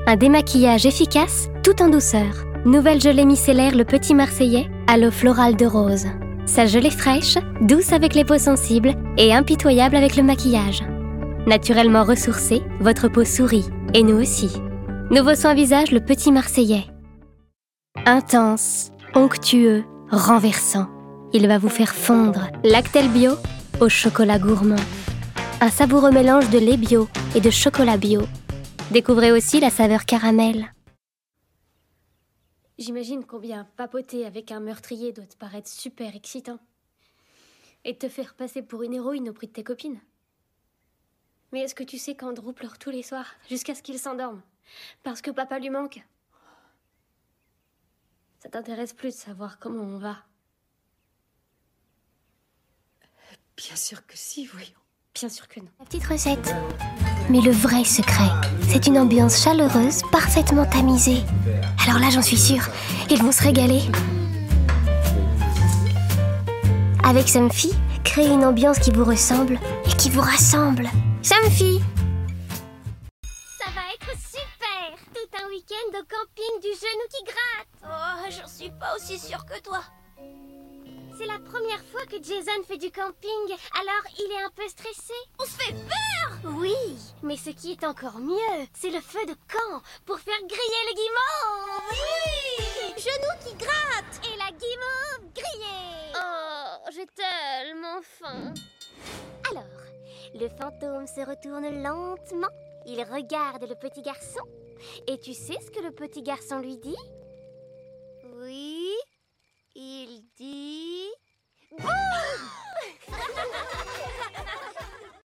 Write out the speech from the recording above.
Un démaquillage efficace, tout en douceur. Nouvelle gelée micellaire Le Petit Marseillais à l'eau florale de rose. Sa gelée fraîche, douce avec les peaux sensibles et impitoyable avec le maquillage. Naturellement ressourcée, votre peau sourit, et nous aussi. Nouveau soin visage Le Petit Marseillais. Intense, onctueux, renversant. Il va vous faire fondre Lactel Bio au chocolat gourmand. Un savoureux mélange de lait bio et de chocolat bio. Découvrez aussi la saveur caramel. J'imagine combien papoter avec un meurtrier doit te paraître super excitant. Et te faire passer pour une héroïne auprès de tes copines. Mais est-ce que tu sais qu'Andrew pleure tous les soirs, jusqu'à ce qu'il s'endorme, parce que papa lui manque? Ça t'intéresse plus de savoir comment on va? Bien sûr que si, voyons. Bien sûr que non. La petite recette. Mais le vrai secret, c'est une ambiance chaleureuse, parfaitement tamisée. Alors là, j'en suis sûre, ils vont se régaler. Avec Somfy, créez une ambiance qui vous ressemble et qui vous rassemble. Somfy! Ça va être super! Tout un week-end au camping du genou qui gratte! Oh, j'en suis pas aussi sûre que toi! C'est la première fois que Jason fait du camping, alors il est un peu stressé. On se fait peur! Oui, mais ce qui est encore mieux, c'est le feu de camp pour faire griller le guimauve! Oui! Genou qui gratte! Et la guimauve grillée! Oh, j'ai tellement faim. Alors, le fantôme se retourne lentement. Il regarde le petit garçon. Et tu sais ce que le petit garçon lui dit?